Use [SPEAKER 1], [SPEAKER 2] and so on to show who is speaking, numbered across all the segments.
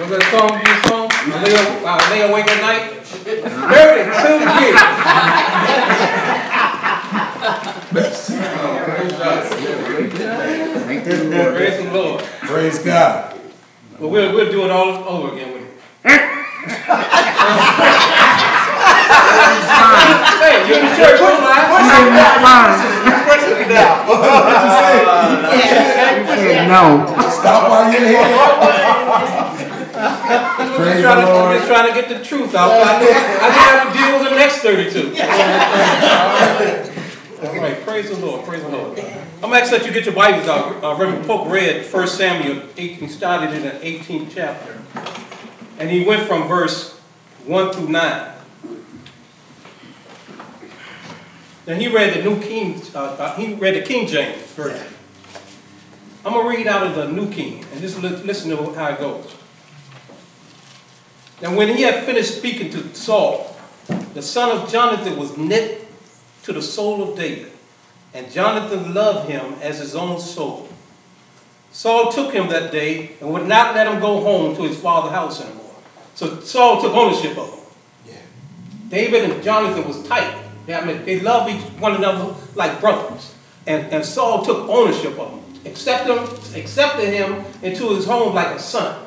[SPEAKER 1] What's that song you song? I lay awake at night. 32 years. Praise the Lord.
[SPEAKER 2] Praise God.
[SPEAKER 1] But we'll do it all over again with it. Hey, you're in the church, don't lie.
[SPEAKER 3] No.
[SPEAKER 2] Stop while you're here. Praise the Lord.
[SPEAKER 1] I'm just trying to get the truth out. I have to deal with the next 32. All right, praise the Lord, praise the Lord. I'm going to ask that you get your Bibles out. Reverend Polk read 1 Samuel 18, started in the 18th chapter. And he went from verse 1 through 9. Then he read the the King James version. I'm going to read out of the New King, and just listen to how it goes. And when he had finished speaking to Saul, the son of Jonathan was knit to the soul of David, and Jonathan loved him as his own soul. Saul took him that day and would not let him go home to his father's house anymore. So Saul took ownership of him. Yeah. David and Jonathan was tight. They loved one another like brothers. And Saul took ownership of him, accepted him into his home like a son.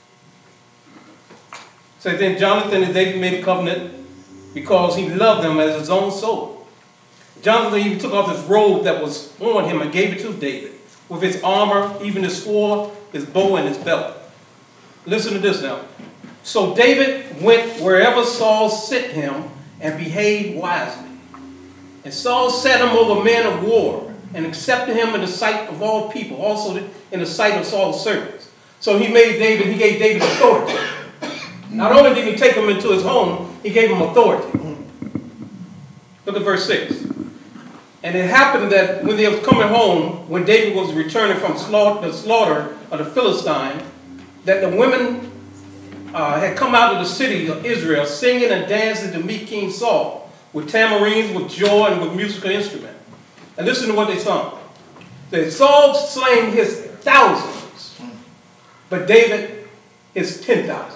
[SPEAKER 1] So then Jonathan and David made a covenant because he loved them as his own soul. Jonathan even took off his robe that was on him and gave it to David, with his armor, even his sword, his bow, and his belt. Listen to this now. So David went wherever Saul sent him and behaved wisely. And Saul set him over men of war and accepted him in the sight of all people, also in the sight of Saul's servants. So he gave David authority. Not only did he take him into his home, he gave him authority. Look at verse 6. And it happened that when they were coming home, when David was returning from the slaughter of the Philistine, that the women had come out of the city of Israel singing and dancing to meet King Saul with tamarines, with joy, and with musical instruments. And listen to what they sung. That Saul slain his thousands, but David his 10,000s.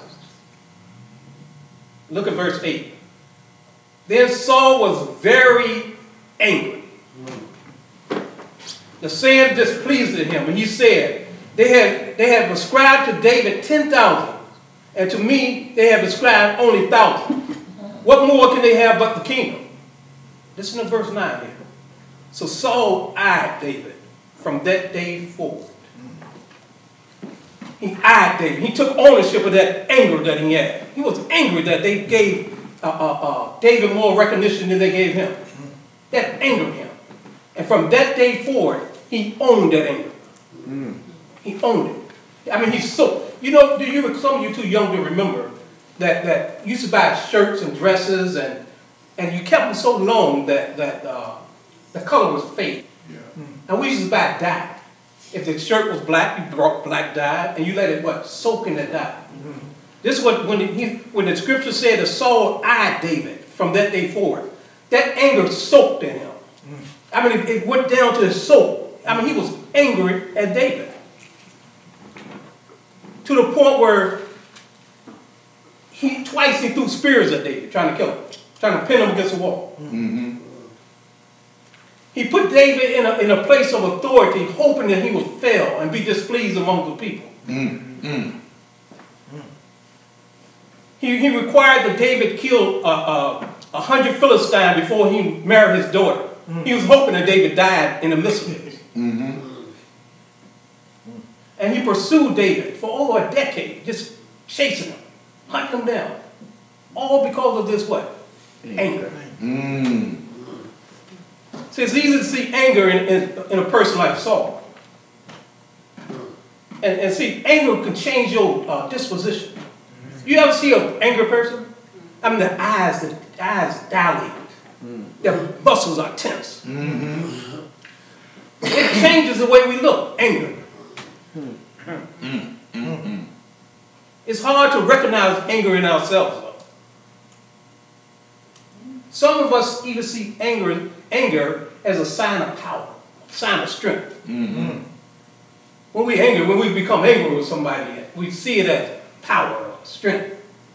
[SPEAKER 1] Look at verse 8. Then Saul was very angry. The saying displeased him, and he said, they have ascribed to David 10,000, and to me they have ascribed only 1,000. What more can they have but the kingdom? Listen to verse 9 here. So Saul eyed David from that day forward. He eyed David. He took ownership of that anger that he had. He was angry that they gave David more recognition than they gave him. That angered him. And from that day forward, he owned that anger. He owned it. I mean, he's so, some of you too young to remember that you used to buy shirts and dresses and you kept them so long that the color was faded. Yeah. And we used to buy dye. If the shirt was black, you brought black dye and you let it soak in that dye. Mm-hmm. This is what when the scripture said that Saul eyed David from that day forward, that anger soaked in him. I mean, it went down to his soul. I mean, he was angry at David. To the point where twice he threw spears at David, trying to kill him, trying to pin him against the wall. Mm-hmm. He put David in a place of authority, hoping that he would fail and be displeased among the people. Mm-hmm. He required that David kill 100 Philistines before he married his daughter. Mm-hmm. He was hoping that David died in the midst of it. Mm-hmm. And he pursued David for over a decade, just chasing him, hunting him down. All because of this what? Anger. Mm. See, it's easy to see anger in a person like Saul. And see, anger can change your disposition. You ever see an angry person? I mean, the eyes dilate. Their muscles are tense. Mm-hmm. It changes the way we look, anger. Mm-hmm. It's hard to recognize anger in ourselves, though. Some of us even see anger as a sign of power, a sign of strength. Mm-hmm. When we become angry with somebody, we see it as power, strength.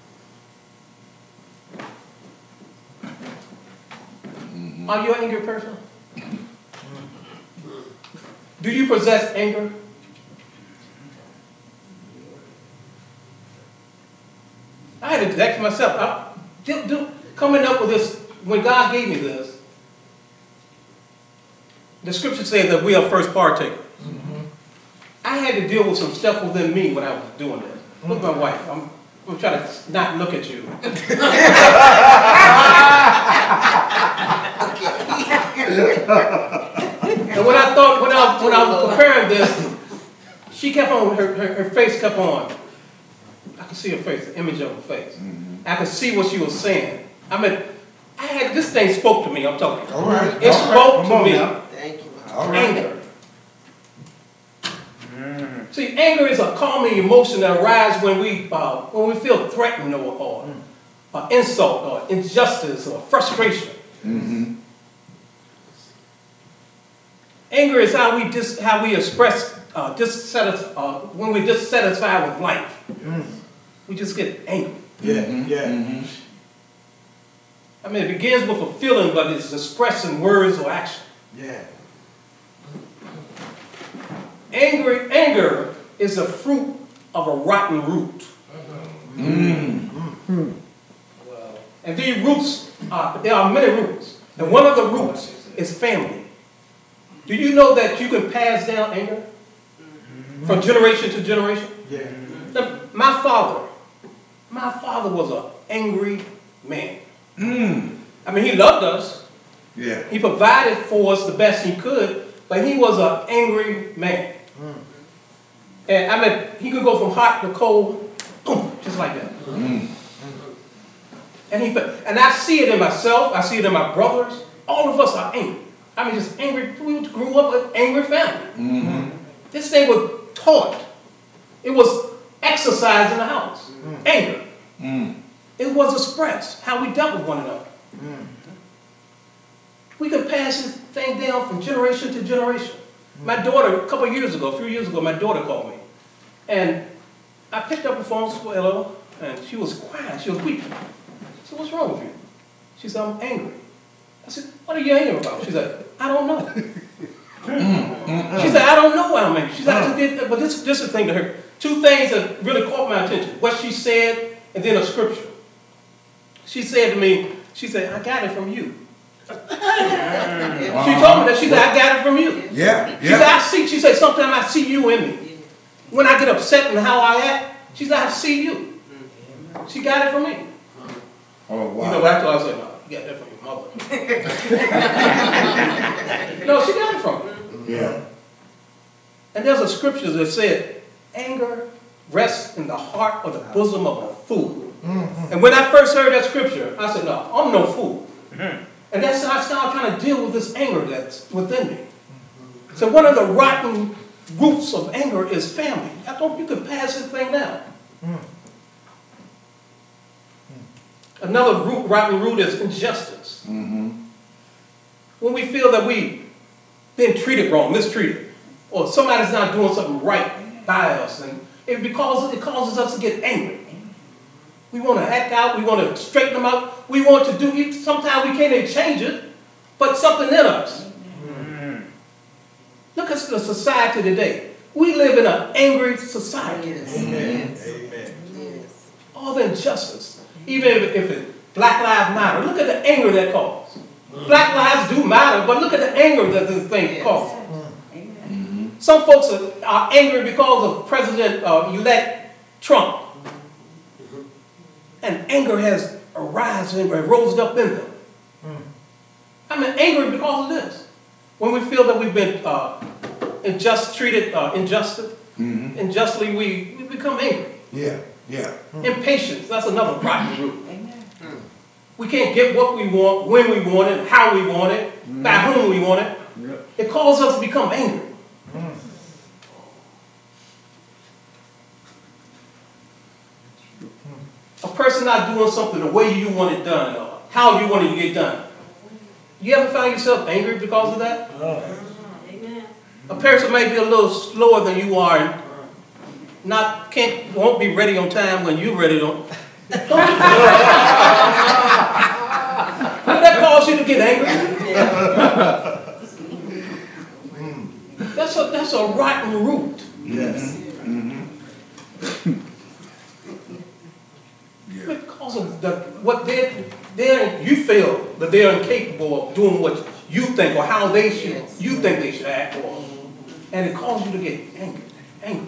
[SPEAKER 1] Are you an angry person? Do you possess anger? I had to ask myself, coming up with this, when God gave me this, the scripture says that we are first partakers. I had to deal with some stuff within me when I was doing this. Look at my wife. I'm trying to not look at you. And when I was preparing this, she kept on, her face kept on. I could see her face, the image of her face. I could see what she was saying. I mean, this thing spoke to me, I'm telling you.
[SPEAKER 2] All right.
[SPEAKER 1] It spoke to me.
[SPEAKER 4] Thank you.
[SPEAKER 2] All right.
[SPEAKER 1] Anger. See, anger is a calming emotion that arises when we feel threatened or insult or injustice or frustration. Anger is how we express when we're dissatisfied with life. We just get angry. I mean, it begins with a feeling, but it's expressed in words or action. Anger is the fruit of a rotten root. And these roots, there are many roots. And one of the roots is family. Do you know that you can pass down anger from generation to generation? Now, my father was an angry man. I mean, he loved us. He provided for us the best he could, but he was an angry man. And I mean, he could go from hot to cold, boom, just like that. And I see it in myself. I see it in my brothers. All of us are angry. I mean, just angry. We grew up with angry family. This thing was taught. It was exercised in the house. Anger. It was expressed, how we dealt with one another. We can pass this thing down from generation to generation. My daughter, a few years ago, my daughter called me. And I picked up the phone, hello, and she was crying, she was weeping. I said, what's wrong with you? She said, I'm angry. I said, what are you angry about? She said, I don't know. She said, I don't know why I'm angry. She said, but this is the thing to her. Two things that really caught my attention. What she said, and then a scripture. She said to me, she said, I got it from you. She told me that. She said, I got it from you. She said, sometimes I see you in me. When I get upset and how I act, she said, I see you. She got it from me.
[SPEAKER 2] Oh, wow.
[SPEAKER 1] You know, after I said, no, you got that from your mother. No, she got it from me. And there's a scripture that said, anger rests in the heart or the bosom of a fool. And when I first heard that scripture, I said, no, I'm no fool. And that's how I started trying to deal with this anger that's within me. So one of the rotten roots of anger is family. I thought you could pass this thing down. Another rotten root is injustice. When we feel that we've been treated wrong, mistreated, or somebody's not doing something right by us, and it causes us to get angry. We want to act out. We want to straighten them out. We want to do, sometimes we can't even change it, but something in us. Look at the society today. We live in an angry society. All the injustice. Even if it's Black Lives Matter. Look at the anger that causes. Black lives do matter, but look at the anger that this thing causes. Some folks are angry because of President-elect Trump. And anger has arisen and rose up in them. I mean, angry because of this. When we feel that we've been unjustly, we become angry. Impatience, that's another rotten root. We can't get what we want, when we want it, how we want it, by whom we want it. It causes us to become angry. A person not doing something the way you want it done, or how you want it to get done. You ever find yourself angry because of that? A person may be a little slower than you are won't be ready on time when you're ready on. Don't you, will that cause you to get angry? That's a rotten root.
[SPEAKER 2] Yes.
[SPEAKER 1] Because of what you feel that they're incapable of doing what you think or how you think they should act, and it causes you to get angry.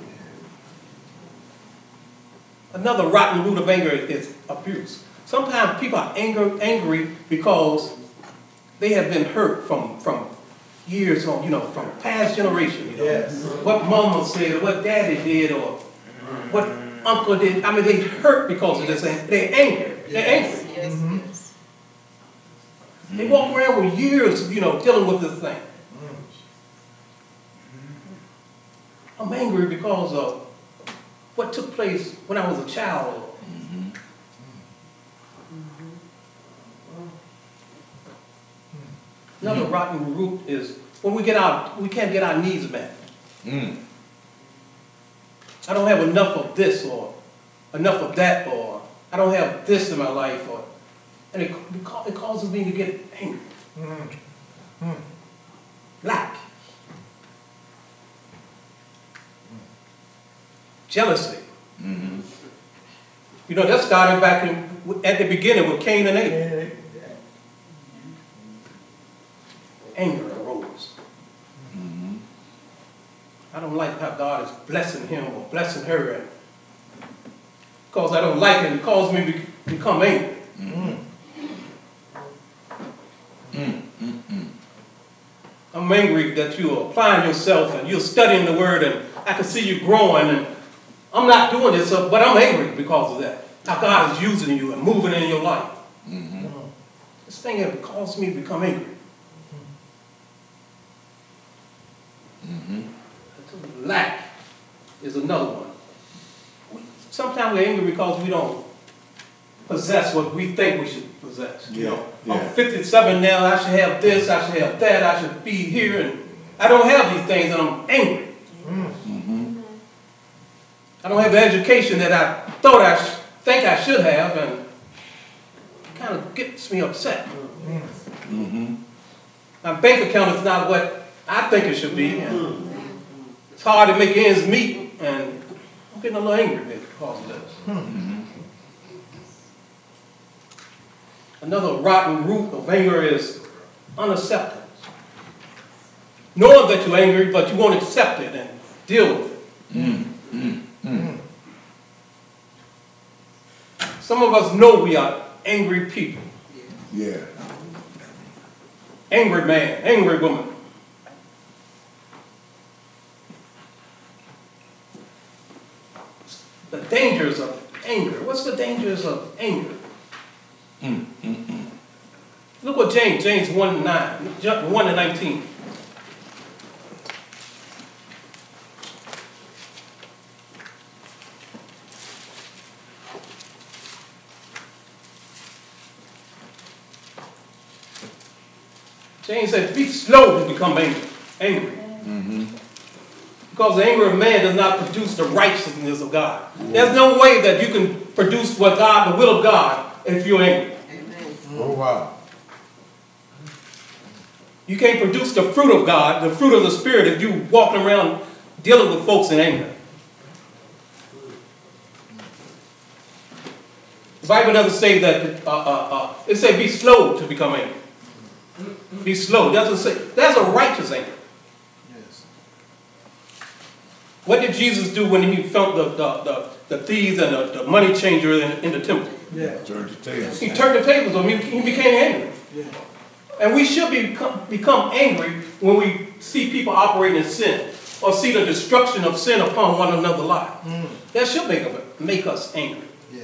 [SPEAKER 1] Another rotten root of anger is abuse. Sometimes people are angry because they have been hurt from years on, from past generations.
[SPEAKER 2] Yes.
[SPEAKER 1] What mama said, or what daddy did, or what uncle did. I mean, they hurt because of this. They're angry. They're angry.
[SPEAKER 4] Yes.
[SPEAKER 2] Mm-hmm.
[SPEAKER 1] They walk around with years, dealing with this thing. I'm angry because of what took place when I was a child. Another rotten root is when we can't get our needs met. I don't have enough of this or enough of that, or I don't have this in my life, and it causes me to get angry. Lack. Jealousy. That started back at the beginning with Cain and Abel. Anger arose. I don't like how God is blessing him or blessing her, and because I don't like it, it causes me to become angry. I'm angry that you're applying yourself and you're studying the word, and I can see you growing, and I'm not doing this, but I'm angry because of that. How God is using you and moving in your life. This thing has caused me to become angry. Lack is another one. Sometimes we're angry because we don't possess what we think we should possess. I'm 57 now, I should have this, I should have that, I should be here, and I don't have these things, and I'm angry. I don't have the education that I thought think I should have, and it kind of gets me upset. My bank account is not what I think it should be, and it's hard to make ends meet, and I'm getting a little angry because of this. Another rotten root of anger is unacceptance. Knowing that you're angry, but you won't accept it and deal with it. Some of us know we are angry people.
[SPEAKER 2] Yeah.
[SPEAKER 1] Angry man, angry woman. The dangers of anger. What's the dangers of anger? Look what James 1:19. James said, be slow to become angry. Because the anger of man does not produce the righteousness of God. There's no way that you can produce the will of God, if you're angry.
[SPEAKER 2] Oh, wow.
[SPEAKER 1] You can't produce the fruit of God, the fruit of the Spirit, if you're walking around dealing with folks in anger. The Bible doesn't say that, it says be slow to become angry. Be slow. It doesn't say, that's a righteous anger.
[SPEAKER 2] Yes.
[SPEAKER 1] What did Jesus do when he felt the thieves and the money changer in the temple?
[SPEAKER 2] Yeah. Turned the tables.
[SPEAKER 1] He turned the tables on him. He became angry.
[SPEAKER 2] Yeah.
[SPEAKER 1] And we should become angry when we see people operating in sin or see the destruction of sin upon one another's life. That should make us angry.
[SPEAKER 2] Yeah.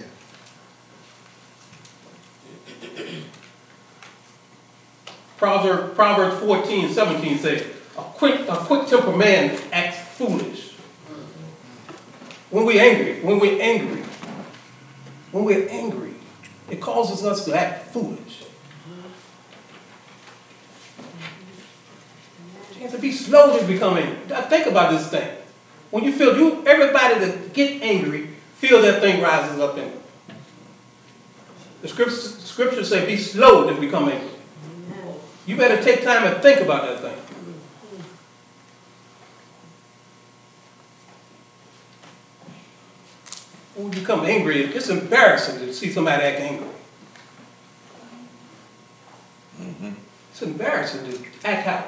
[SPEAKER 1] Proverbs 14:17 says, a quick tempered man acts foolish. When we're angry, it causes us to act foolish. You have to be slow to become angry. Think about this thing. When you feel everybody that get angry, feel that thing rises up in them. The scriptures say, be slow to become angry. You better take time and think about that thing. When you become angry, it's embarrassing to see somebody act angry. It's embarrassing to act out.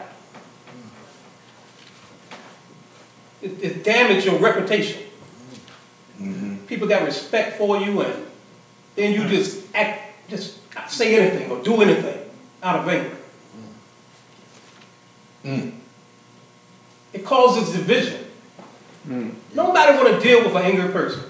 [SPEAKER 1] It damages your reputation. People got respect for you, and then you just say anything or do anything out of anger. It causes division. Nobody want to deal with an angry person.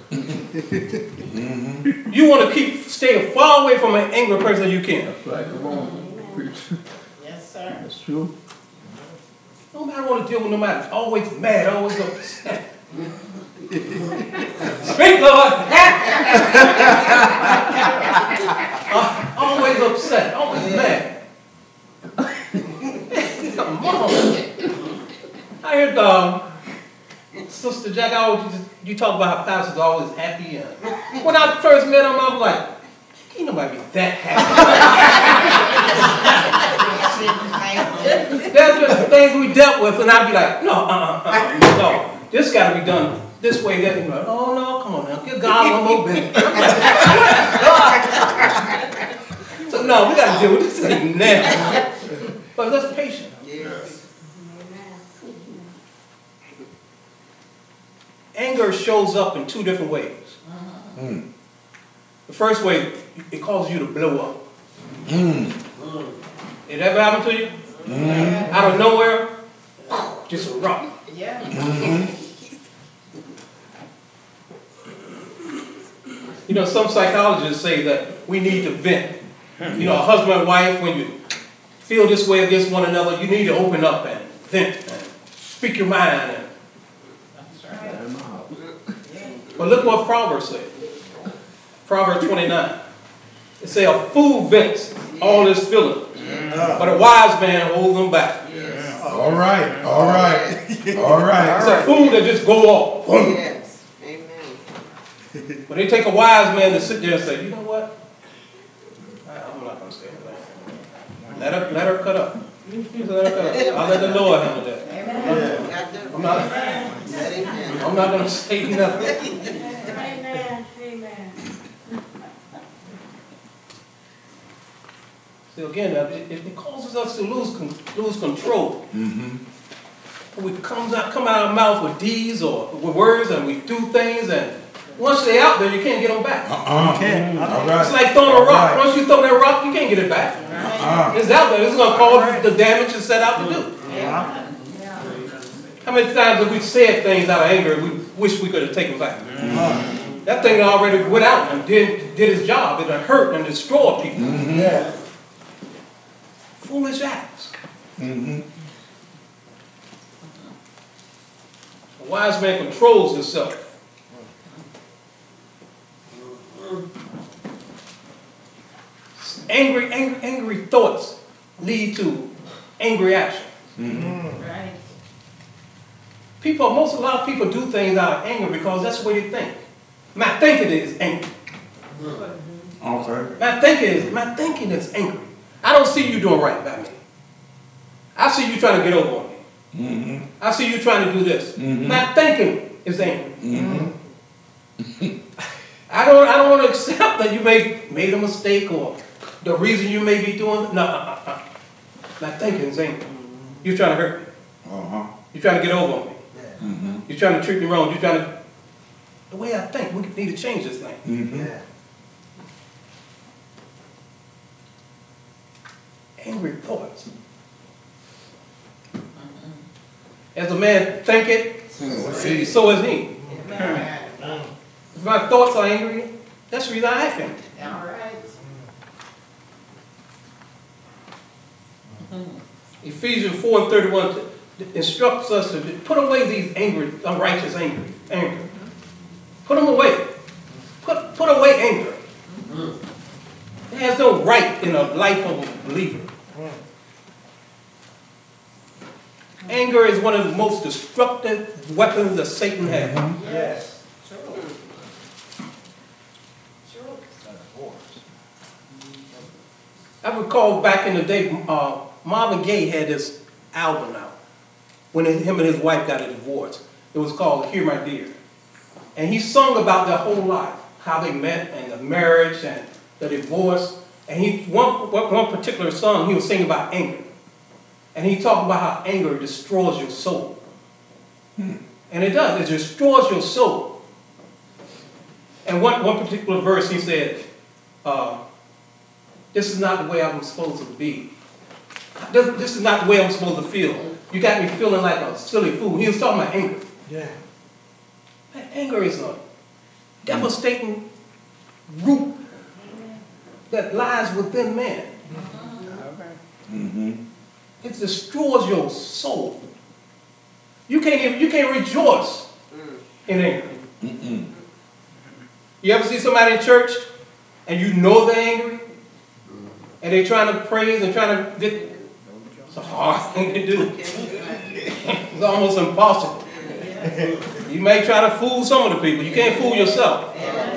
[SPEAKER 1] You want to stay far away from an angry person you can.
[SPEAKER 3] Right, come on.
[SPEAKER 4] Yes, sir.
[SPEAKER 3] That's true.
[SPEAKER 1] Nobody want to deal with nobody always mad, always upset. Speak, Lord. Always upset, always mad. Come on. I heard Sister Jack, you talk about how pastors are always happy. When I first met him, I was like, can't nobody be that happy. There's been things we dealt with, and I'd be like, no, this got to be done this way. That like, oh no, come on now, give God one more minute. So no, we got to deal with this thing now. But let's patient.
[SPEAKER 4] Yes.
[SPEAKER 1] Anger shows up in two different ways. The first way, it causes you to blow up. It ever happened to you? Out of nowhere, just erupt.
[SPEAKER 4] Yeah.
[SPEAKER 1] You know, some psychologists say that we need to vent. You know, a husband and wife, when you feel this way against one another, you need to open up and vent and speak your mind. But look what Proverbs says. Proverbs 29. It says, a fool vents all his feelings, but a wise man holds them back.
[SPEAKER 2] All right.
[SPEAKER 1] It's a fool that just go off.
[SPEAKER 4] Yes. Amen.
[SPEAKER 1] But they take a wise man to sit there and say, you know what? I'm not going to say anything. Let her cut up. Just let her cut up. I'll let the Lord handle that. I'm not going to say nothing.
[SPEAKER 5] Amen. Amen.
[SPEAKER 1] So again, it causes us to lose control. We come out of our mouth with deeds or with words, and we do things, and once they're out there, you can't get them back.
[SPEAKER 2] You can't. All right.
[SPEAKER 1] It's like throwing a rock. Once you throw that rock, you can't get it back. It's out there. It's going to cause the damage it's set out to do. How many times have we said things out of anger and we wish we could have taken back? That thing already went out and did its job. It hurt and destroyed people. Foolish acts. A wise man controls himself. Angry thoughts lead to angry action.
[SPEAKER 4] Right.
[SPEAKER 1] A lot of people do things out of anger because that's the way they think. My thinking is angry.
[SPEAKER 2] Okay.
[SPEAKER 1] My thinking is angry. I don't see you doing right by me. I see you trying to get over on me. I see you trying to do this. My thinking is angry. I don't want to accept that you made a mistake or the reason you may be doing. No. My thinking is angry. You're trying to hurt me. You're trying to get over on me. You're trying to treat me wrong. The way I think, we need to change this thing. Angry thoughts. As a man thinketh, so is he. If my thoughts are angry, that's the reason I act angry.
[SPEAKER 4] All right.
[SPEAKER 1] Ephesians 4:31 instructs us to put away these unrighteous anger. Put them away. Put away anger. It has no right in the life of a believer. Anger is one of the most destructive weapons that Satan has.
[SPEAKER 2] Yes.
[SPEAKER 1] I recall back in the day, Marvin Gaye had this album out when him and his wife got a divorce. It was called Hear My Dear. And he sung about their whole life, how they met and the marriage and the divorce. And one particular song, he was singing about anger. And he talked about how anger destroys your soul. And it does, it destroys your soul. And one particular verse, he said, this is not the way I'm supposed to be. This is not the way I'm supposed to feel. You got me feeling like a silly fool. He was talking about anger.
[SPEAKER 2] Yeah.
[SPEAKER 1] Man, anger is a devastating root that lies within man. It destroys your soul. You can't rejoice in anger. You ever see somebody in church and you know they're angry and they're trying to praise and trying to get, it's a hard thing to do. It's almost impossible. You may try to fool some of the people. You can't fool yourself.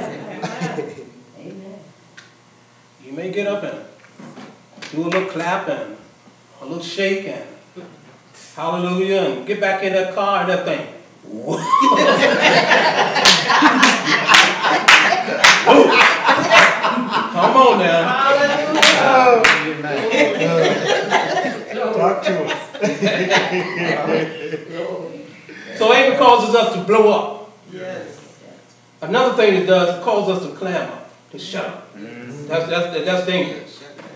[SPEAKER 1] You may get up and do a little clap and a little shake and hallelujah and get back in that car and that thing. Come on now.
[SPEAKER 2] Talk to us.
[SPEAKER 1] So anger causes us to blow up.
[SPEAKER 4] Yes.
[SPEAKER 1] Another thing it does, it causes us to clam up, to shut up. That's dangerous.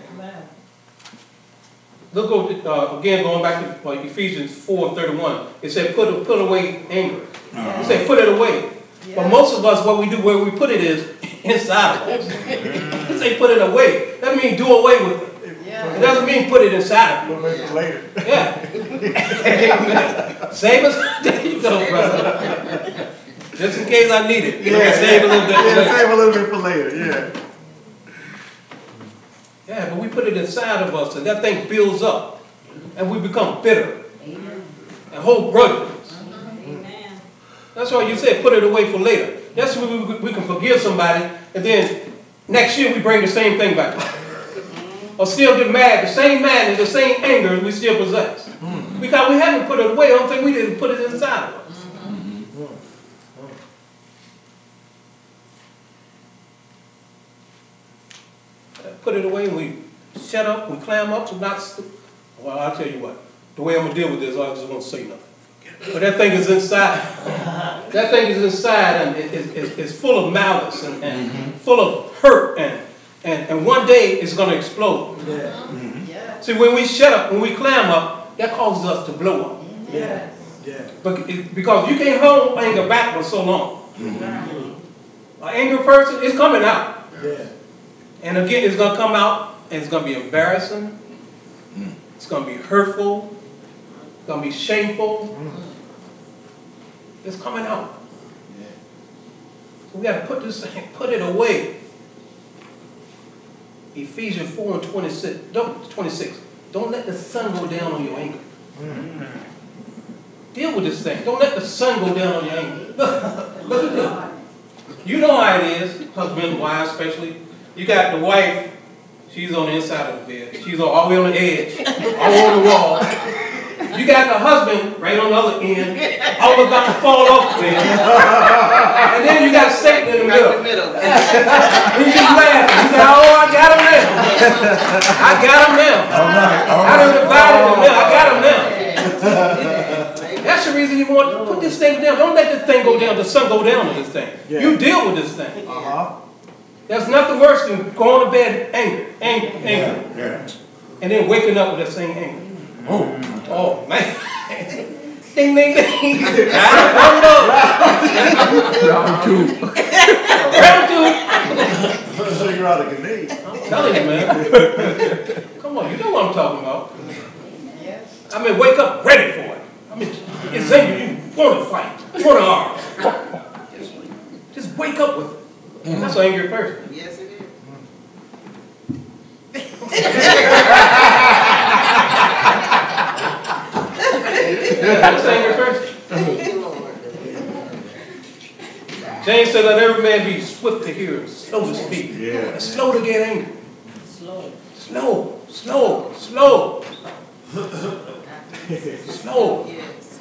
[SPEAKER 1] Look again, going back to Ephesians 4:31. It said, put away anger. It said, put it away. But most of us, what we do, where we put it is inside of us. It say, put it away. That means do away with it. It doesn't mean put it inside of you.
[SPEAKER 2] We'll make it later.
[SPEAKER 1] Yeah. Save us. There you go, brother. Just in case I need it.
[SPEAKER 2] Yeah,
[SPEAKER 1] save a little bit for later.
[SPEAKER 2] Save a little bit for later, yeah.
[SPEAKER 1] Yeah, but we put it inside of us, and that thing builds up, and we become bitter and hold grudges. That's why you said put it away for later. That's when we can forgive somebody, and then next year we bring the same thing back. Or still get mad, the same madness, the same anger we still possess. Because we haven't put it away. I don't think we didn't put it inside of us. Put it away and we shut up, we clam up, so not. Well, I'll tell you what. The way I'm going to deal with this, I just won't say nothing. But that thing is inside. That thing is inside and it's full of malice and full of hurt and one day it's going to explode. See, when we shut up, when we clam up, that causes us to blow up. But because you can't hold anger back for so long. An angry person is coming out. And again, it's going to come out and it's going to be embarrassing. It's going to be hurtful. It's going to be shameful. It's coming out. So we got to put this thing, put it away. Ephesians 4:26. Don't let the sun go down on your anger. Deal with this thing. Don't let the sun go down on your anger. Look at this. You know how it is, husband, wife especially. You got the wife, she's on the inside of the bed. She's all the way on the edge, all over the wall. You got the husband right on the other end, all about to fall off the bed. And then you got Satan in the middle. He's just laughing. He said, oh, I got him now. I got him now. I done divided him now. I got him now. That's the reason you want to put this thing down. Don't let this thing go down, the sun go down on this thing. You deal with this thing. There's nothing worse than going to bed angry. And then waking up with that same anger. Oh man. Ding, ding, ding. Round two.
[SPEAKER 2] Figure out a grenade.
[SPEAKER 1] I'm telling you, man. Come on, you know what I'm talking about. I mean, wake up ready for it. I mean, it's anger. You want to fight. You want to argue. Just wake up with it. That's an angry person.
[SPEAKER 4] Yes, it is.
[SPEAKER 1] That's an angry person.
[SPEAKER 4] Thank you, Lord.
[SPEAKER 1] James said, let every man be swift to hear, slow to speak,
[SPEAKER 2] Yeah.
[SPEAKER 1] and slow to get angry.
[SPEAKER 4] Slow.
[SPEAKER 1] Slow, slow, slow, slow.
[SPEAKER 4] Yes.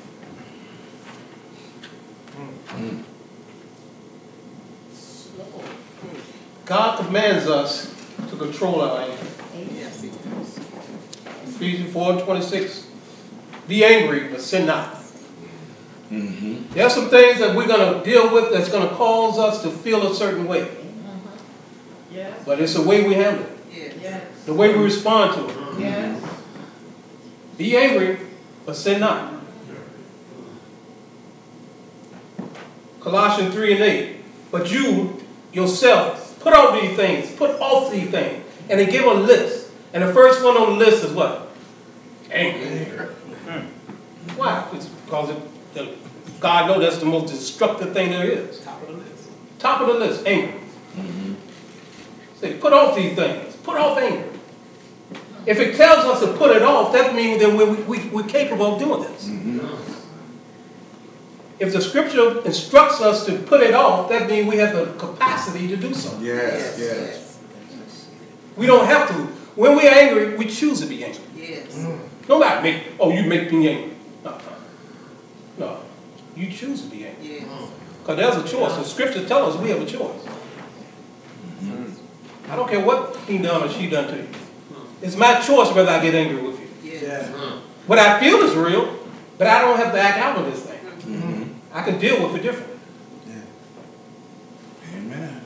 [SPEAKER 4] Slow.
[SPEAKER 1] God commands us to control our anger.
[SPEAKER 4] Yes, it does.
[SPEAKER 1] Ephesians 4:26. Be angry, but sin not. There are some things that we're going to deal with that's going to cause us to feel a certain way.
[SPEAKER 4] Yes.
[SPEAKER 1] But it's the way we handle it,
[SPEAKER 4] Yes.
[SPEAKER 1] the way we respond to it.
[SPEAKER 4] Yes.
[SPEAKER 1] Be angry, but sin not. Colossians 3:8. But you yourself put off these things, and they give a list. And the first one on the list is what? Anger. Why? It's because God knows that's the most destructive thing there is. Top of the list. Top of the list, anger. Say, put off these things. Put off anger. If it tells us to put it off, that means that we're capable of doing this. If the scripture instructs us to put it off, that means we have the capacity to do so.
[SPEAKER 2] Yes, yes.
[SPEAKER 1] We don't have to. When we're angry, we choose to be angry.
[SPEAKER 4] Yes.
[SPEAKER 1] Nobody you make me angry. No. You choose to be angry.
[SPEAKER 4] Yes.
[SPEAKER 1] Because there's a choice. The scripture tells us we have a choice. I don't care what he done or she done to you. It's my choice whether I get angry with you.
[SPEAKER 4] Yes.
[SPEAKER 1] What I feel is real, but I don't have to act out on this thing. I can deal with it differently.
[SPEAKER 2] Amen.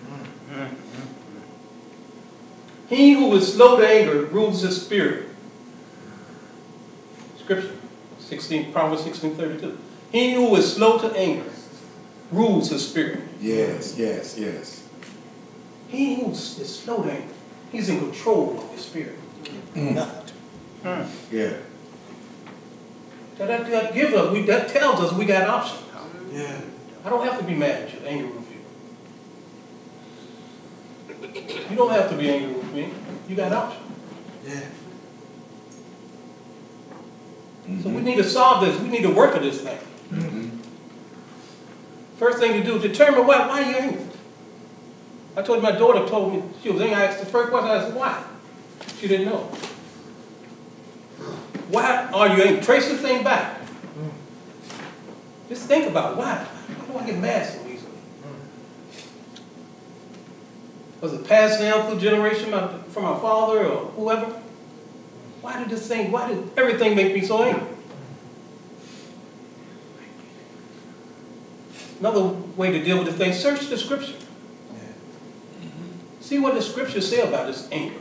[SPEAKER 1] He who is slow to anger rules his spirit. Scripture, Proverbs 16:32. He who is slow to anger rules his spirit.
[SPEAKER 3] Yes, yes, yes.
[SPEAKER 1] He who is slow to anger, he's in control of his spirit. Nothing.
[SPEAKER 3] Yeah.
[SPEAKER 1] So that gives us, that tells us we got options.
[SPEAKER 2] Yeah.
[SPEAKER 1] I don't have to be mad at you, angry with you. You don't have to be angry with me. You got options.
[SPEAKER 2] Yeah.
[SPEAKER 1] So we need to solve this. We need to work at this thing. First thing to do, determine why are you angry. I told you my daughter told me she was angry. I asked the first question, I said, why? She didn't know. Why are you angry? Trace this thing back. Just think about it. Why? Why do I get mad so easily? Was it passed down through generation from my father or whoever? Why did everything make me so angry? Another way to deal with this thing, search the scripture. See what the scriptures say about this anger.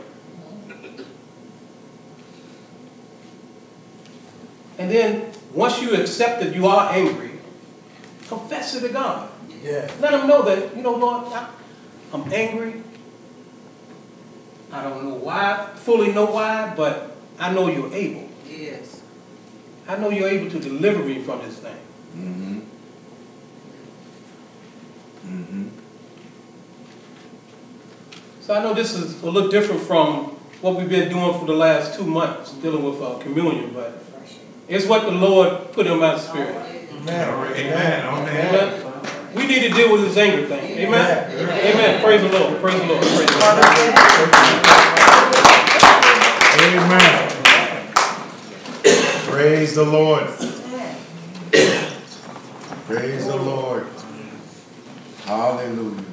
[SPEAKER 1] And then, once you accept that you are angry, confess it to God.
[SPEAKER 2] Yeah.
[SPEAKER 1] Let him know that, Lord, I'm angry. I don't know why, fully know why, but I know you're able.
[SPEAKER 4] Yes.
[SPEAKER 1] I know you're able to deliver me from this thing. So I know this is a little different from what we've been doing for the last 2 months, dealing with communion, but it's what the Lord put in my spirit.
[SPEAKER 2] Amen. Amen.
[SPEAKER 1] Amen. We need to deal with this anger thing. Amen. Amen. Praise the Lord. Praise the Lord. Praise the Lord.
[SPEAKER 3] Amen. Praise the Lord. Praise the Lord. Hallelujah.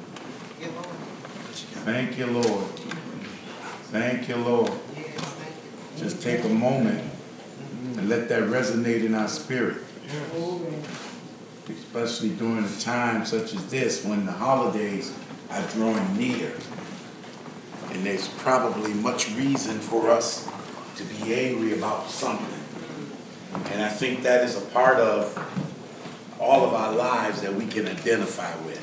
[SPEAKER 3] Thank you, Lord. Thank you, Lord. Just take a moment and let that resonate in our spirit. Especially during a time such as this when the holidays are drawing near. And there's probably much reason for us to be angry about something. And I think that is a part of all of our lives that we can identify with.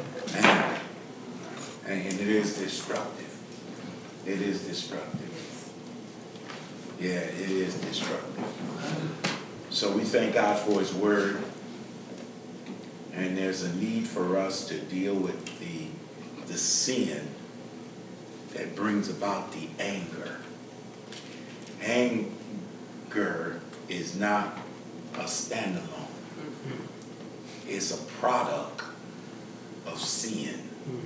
[SPEAKER 3] And it is destructive. It is destructive. Yeah, it is destructive. So we thank God for his word. And there's a need for us to deal with the sin that brings about the anger. Anger is not a standalone. It's a product of sin.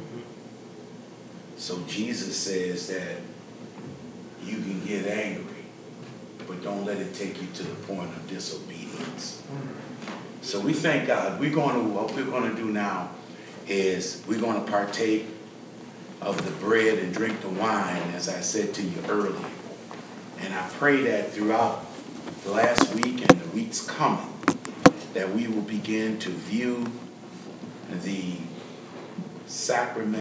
[SPEAKER 3] So Jesus says that you can get angry, but don't let it take you to the point of disobedience. So we thank God. What we're going to do now is we're going to partake of the bread and drink the wine, as I said to you earlier. And I pray that throughout the last week and the weeks coming, that we will begin to view the sacrament